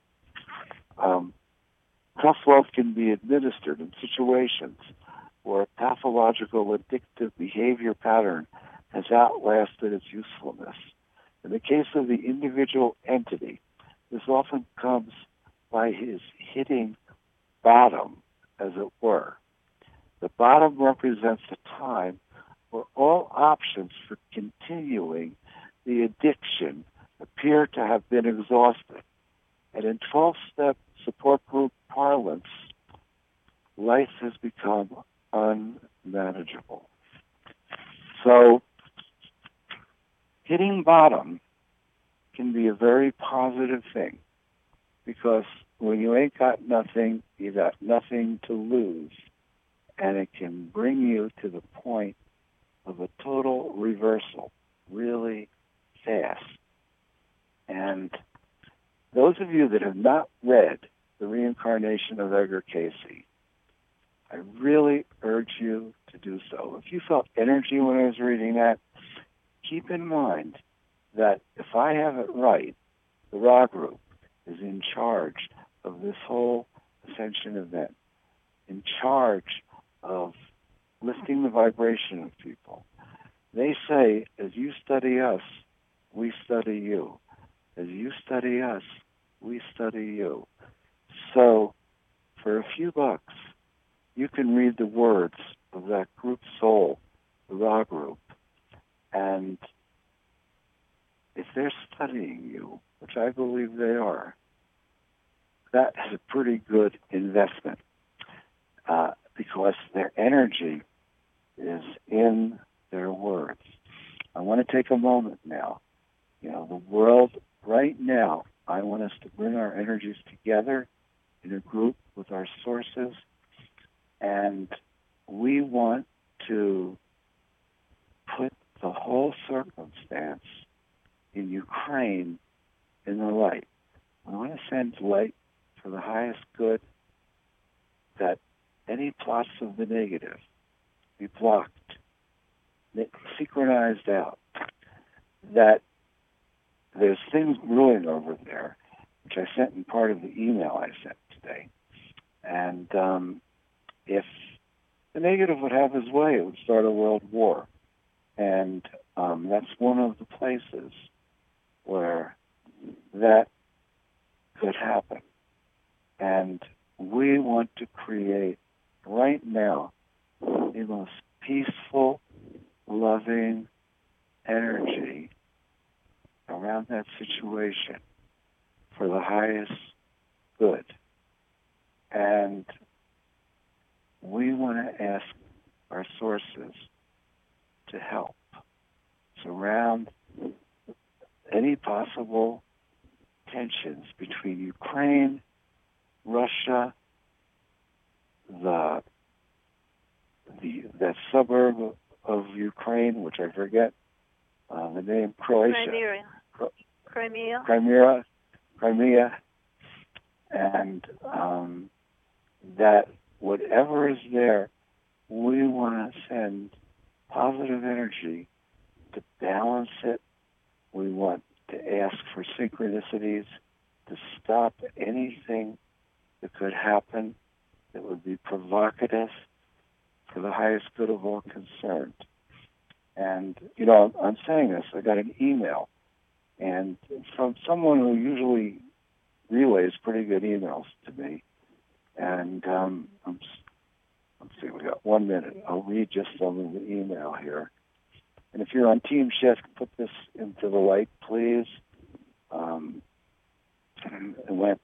Tough love can be administered in situations where a pathological addictive behavior pattern has outlasted its usefulness. In the case of the individual entity, this often comes by his hitting bottom, as it were. The bottom represents a time where all options for continuing the addiction appear to have been exhausted. And in 12-step support group parlance, life has become unmanageable. So, hitting bottom can be a very positive thing, because when you ain't got nothing, you got nothing to lose, and it can bring you to the point of a total reversal really fast. And those of you that have not read The Reincarnation of Edgar Cayce, I really urge you to do so. If you felt energy when I was reading that, keep in mind that if I have it right, the Ra group is in charge of this whole ascension event, in charge of lifting the vibration of people. They say, as you study us, we study you. As you study us, we study you. So, for a few bucks, you can read the words of that group soul, the Ra group, and if they're studying you, which I believe they are, that is a pretty good investment because their energy is in their words. I want to take a moment now. You know, the world right now, I want us to bring our energies together in a group with our sources, and we want to put the whole circumstance in Ukraine in the light. I want to send light for the highest good, that any plots of the negative be blocked, synchronized out, that there's things brewing over there, which I sent in part of the email I sent today. And if the negative would have his way, it would start a world war. And that's one of the places where that could happen. And we want to create right now the most peaceful, loving energy around that situation for the highest good. And we want to ask our sources to help surround any possible tensions between Ukraine, Russia, that suburb of Ukraine, which I forget the name, Croatia. Crimea, and that whatever is there, we want to send positive energy to balance it. We want to ask for synchronicities to stop anything that could happen that would be provocative for the highest good of all concerned. And, you know, I'm saying this, I got an email, and from someone who usually relays pretty good emails to me, and let's see, we got 1 minute. I'll read just some of the email here. And if you're on Team Shift, put this into the light, please. It went,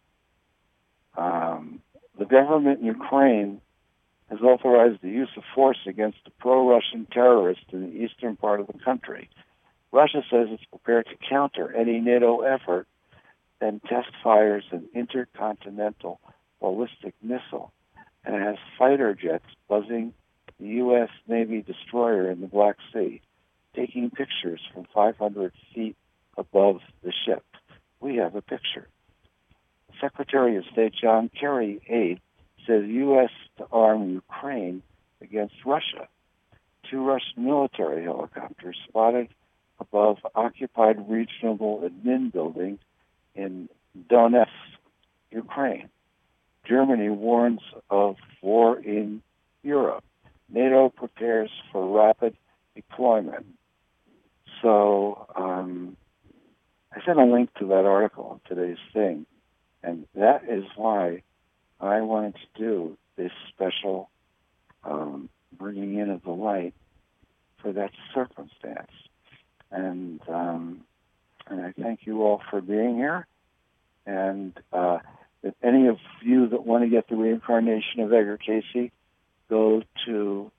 the government in Ukraine has authorized the use of force against the pro-Russian terrorists in the eastern part of the country. Russia says it's prepared to counter any NATO effort and test fires an intercontinental ballistic missile, and it has fighter jets buzzing the U.S. Navy destroyer in the Black Sea, taking pictures from 500 feet above the ship. We have a picture. Secretary of State John Kerry aide says U.S. to arm Ukraine against Russia. 2 Russian military helicopters spotted above occupied regional admin building in Donetsk, Ukraine. Germany warns of war in Europe. NATO prepares for rapid deployment. So I sent a link to that article in today's thing, and that is why I wanted to do this special bringing in of the light for that circumstance. And I thank you all for being here. And if any of you that want to get the reincarnation of Edgar Casey, go to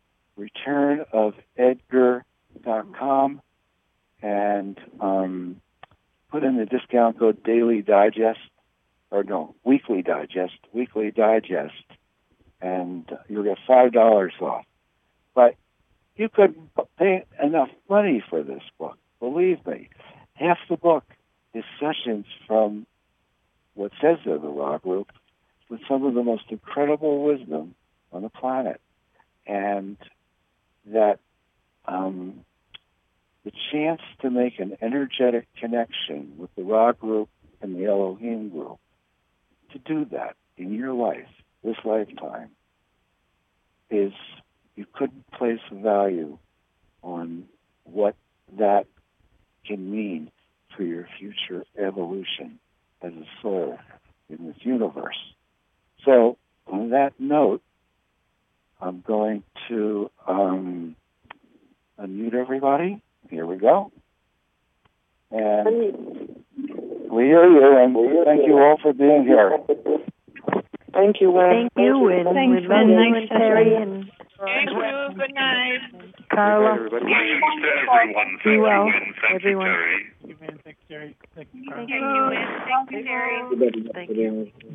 returnofedgar.com and put in the discount code Daily Digest, Weekly Digest, and you'll get $5 off. But you could pay enough money for this book. Believe me, half the book is sessions from what says they're the Ra Group with some of the most incredible wisdom on the planet. And that the chance to make an energetic connection with the Ra group and the Elohim group, to do that in your life, this lifetime, is you couldn't place a value on what that can mean for your future evolution as a soul in this universe. So, on that note, I'm going to unmute everybody. Here we go. And we hear you, and thank you all for being here. Thank you, Win. Thank you, Win. Thanks, Win, Win. and Terry, and Thank you. Good night. Carla. Blessings to everyone. Be Thank well, you, Win. Thank everyone. you, Terry. Thank you, Win. Thank you, Terry. Thank you.